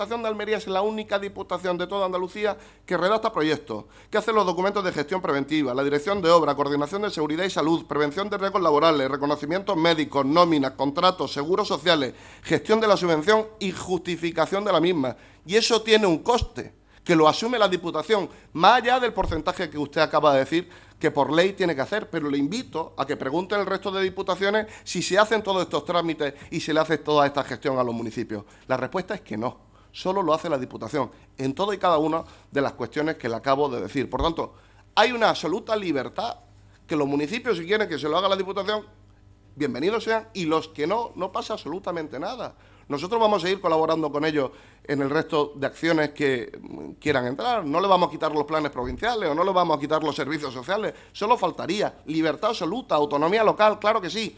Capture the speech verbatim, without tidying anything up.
Diputación de Almería es la única diputación de toda Andalucía que redacta proyectos, que hace los documentos de gestión preventiva, la dirección de obra, coordinación de seguridad y salud, prevención de riesgos laborales, reconocimientos médicos, nóminas, contratos, seguros sociales, gestión de la subvención y justificación de la misma. Y eso tiene un coste, que lo asume la Diputación, más allá del porcentaje que usted acaba de decir, que por ley tiene que hacer, pero le invito a que pregunten el resto de diputaciones si se hacen todos estos trámites y se le hace toda esta gestión a los municipios. La respuesta es que no, solo lo hace la Diputación, en todo y cada una de las cuestiones que le acabo de decir. Por tanto, hay una absoluta libertad, que los municipios, si quieren que se lo haga la Diputación, bienvenidos sean, y los que no, no pasa absolutamente nada. Nosotros vamos a seguir colaborando con ellos en el resto de acciones que quieran entrar. No le vamos a quitar los planes provinciales o no le vamos a quitar los servicios sociales. Solo faltaría. Libertad absoluta, autonomía local, claro que sí.